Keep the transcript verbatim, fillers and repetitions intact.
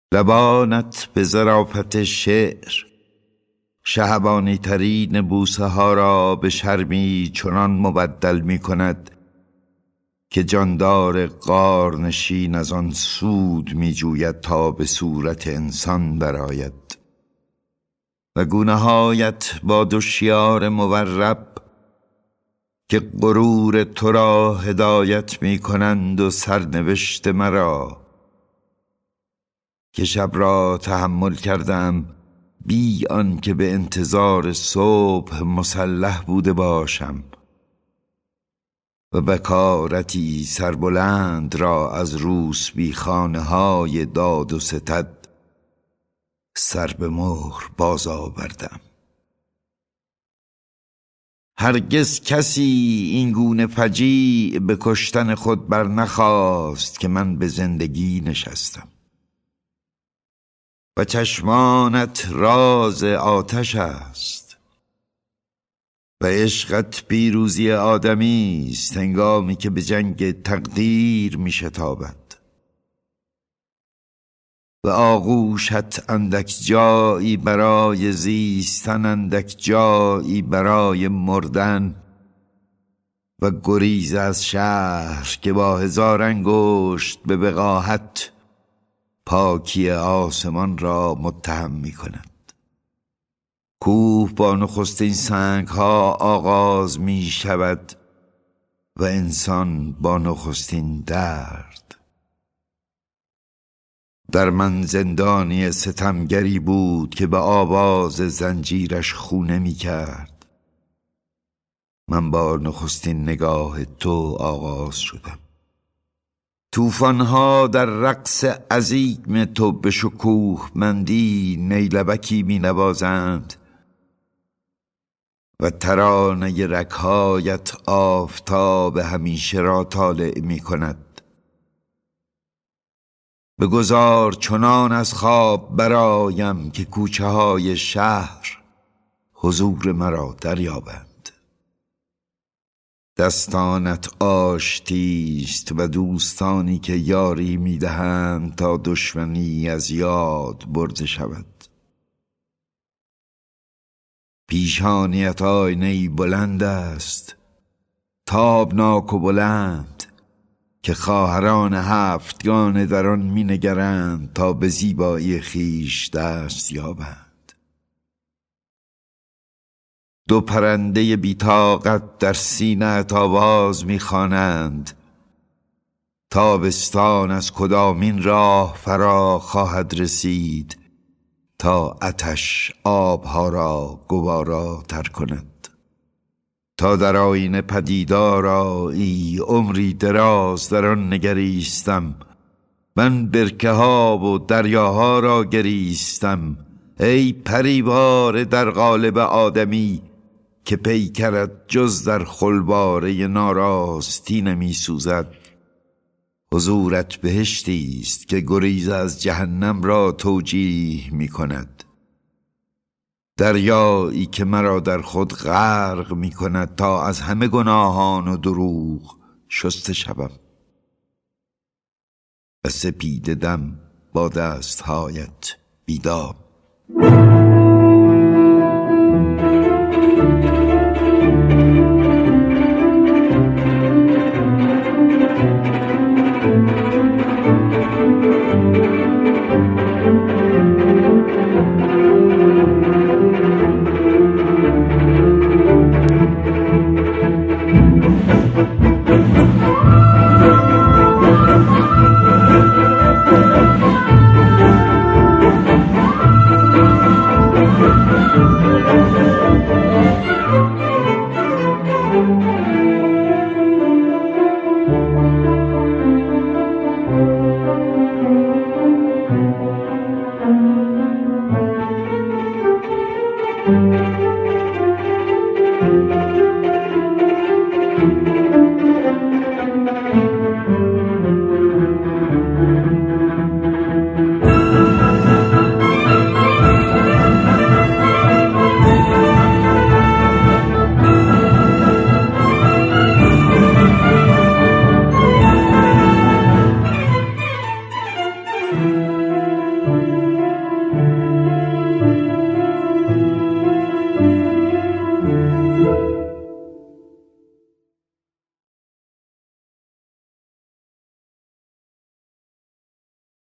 لبانت به ظرافت شعر شهبانی ترین بوسه ها را به شرمی چنان مبدل می کند که جاندار غارنشین از آن سود می جوید تا به صورت انسان برآید و گونه هایت با دو شیار مورب که غرور تو را هدایت می کنند و سرنوشت مرا که شب را تحمل کردم بی آن که به انتظار صبح مسلح بوده باشم و بکارتی سربلند را از روسبی خانه های داد و ستد سر به مهر باز آوردم. هرگز کسی این گونه فجیع به کشتن خود بر نخواست که من به زندگی نشستم و چشمانت راز آتش است و عشقت پیروزی آدمی است هنگامی که به جنگ تقدیر می شتابد و آغوشت اندک جایی برای زیستن، اندک جایی برای مردن و گریز از شهر که با هزار انگشت به وقاحت پاکی آسمان را متهم می کند. کوه با نخستین سنگ ها آغاز می شود و انسان با نخستین درد. در من زندانی ستمگری بود که به آواز زنجیرش خونه می کرد. من با نخستین نگاه تو آغاز شدم. توفانها در رقص عظیم تو به شکوه مندی نیلبکی می نوازند و ترانه رگ‌هایت آفتاب همیشه را طالع می کند. بگذار چنان از خواب برایم که کوچه های شهر حضور مرا دریابند. دستانت آشتیست و دوستانی که یاری میدهند تا دشمنی از یاد برده شود. پیشانیت آینه‌ای بلند است، تابناک و بلند که خواهران هفتگان در آن می نگرند تا به زیبایی خیش دست یابند. دو پرنده بی‌طاقت در سینه‌ات آواز می خوانند تابستان از کدامین راه فرا خواهد رسید تا آتش آبها را گوارا تر کند. تا در آینه پدیدارایی عمری دراز در آن نگریستم، من برکه ها و دریاها را گریستم. ای پریوار در قالب آدمی که پیکرت جز در خلواره ناراستی نمی سوزد. حضورت بهشتی است که گریز از جهنم را توجیه می کند. دریایی که مرا در خود غرق می کند تا از همه گناهان و دروغ شسته شوم و سپیده دم با دستهایت بیدام.